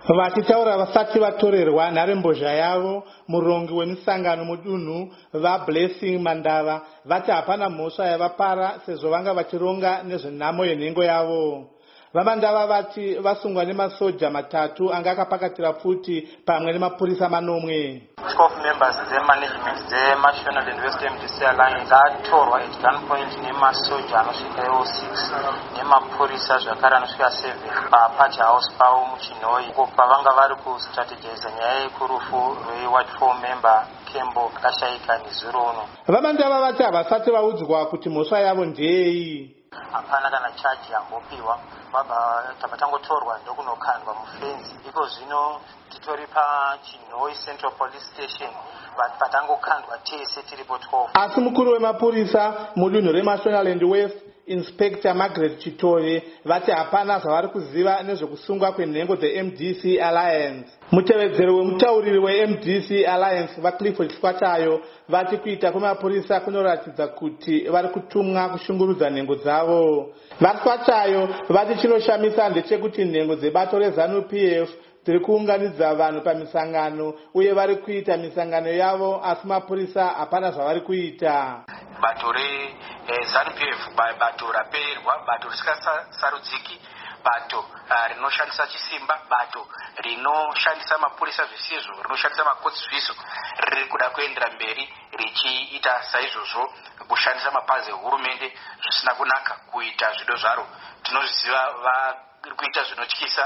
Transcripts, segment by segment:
Vachitaura vasati vatorerwa nharembozha yavo, murongi wemisangano mudunhu vaBlessing Mandava vati hapana mhosva yavapara sezvo vanga vachironga nezvenhamo yenhengo yavo. VaMandava vati vasungwa nemasoja matatu anga akapakatira pfuti pamwe nemapurisa manomwe. 12 members dzemanagement dzeMational and West MDC Alliance dzatorwa at gunpoint nemasoja anosvika 6 nemapurisa zvakare anosvika 7 paPacha House pavo muChinoi, uko pavanga vari kustrategiza nyaya yekurufu rweward 4 member Kembo akashayika nezuro uno. VaMandava vati havasati vaudzwa kuti mhosva yavo ndeyei. Hapana kana chaji yambopiwa, vabva tabva tangotorwa ndokunokandwa mufenzi. Iko zvino titori paChinoi Central Police Station patangokandwa tese tiripo 12. Asi mukuru wemapurisa mudunhu reMational and West Inspector Margaret Chitore vati hapana zvavari kuziva nezvekusungwa kwenhengo dzeMDC Alliance. Mutevedzero wemutauriri weMDC Alliance vaClifford Swatayo vati kuita kwemapurisa kunoratidza kuti vari kutumwa kushungurudza nhengo dzavo. VaSwatayo vati chinoshamisa ndechekuti nhengo dzebato reZANU-PF dziri kuunganidza vanhu pamisangano uye vari kuita misangano yavo asi mapurisa hapana zvavari kuita. Bato reZANU-PF bato raperwa, bato risikasarudziki, bato rinoshandisa chisimba, bato rinoshandisa mapurisa zvisizvo, rinoshandisa makotsi zvisizvo, riri kuda kuendera mberi richiita saizvozvo kushandisa mapazi ehurumende zvisina kunaka kuita zvido zvaro. Tinozviziva vari kuita zvinotyisa.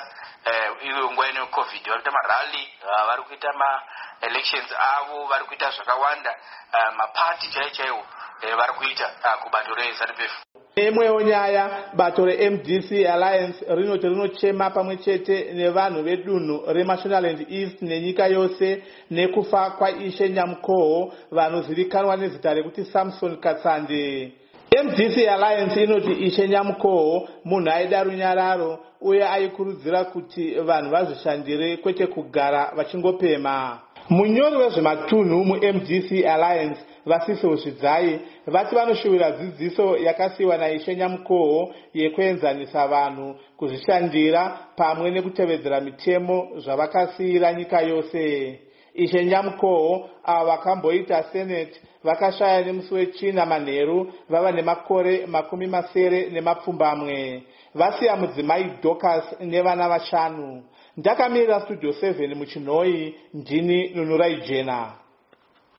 Iwe nguva ino COVID vari kuita marally, vari kuita maelections avo, vari kuita zvakawanda, mapati chaiwo vari kuita kubato reZANU-PF. Imwewo nyaya, bato reMDC Alliance rinoti rinochema pamwe chete nevanhu vedunhu reMashonaland East nenyika yose nekufa kwaIshe Nyamukoho vanozivikanwa nezita rekuti Samson Katsande. MDC Alliance inoti Ishe Nyamukoho munhu aida runyararo uye aikurudzira kuti vanhu vazvishandire kwete kugara vachingopema. Munyori wezvematunhu muMDC Alliance Vasisi Zvidzai vati vanoshuvira dzidziso yakasiyiwa naIshe Nyamukoho yekuenzanisa vanhu kuzvishandira pamwe nekutevedzera mitemo zvavakasiyira nyika yose. Ishe Nyamukoho avo vakamboita senate vakashaya nemusi wechina manheru vava nemakore 70 vasiya mudzimai Dorcas nevana 5. Ndakamirira Studio 7 muChinoi, ndini Nunurai Jena.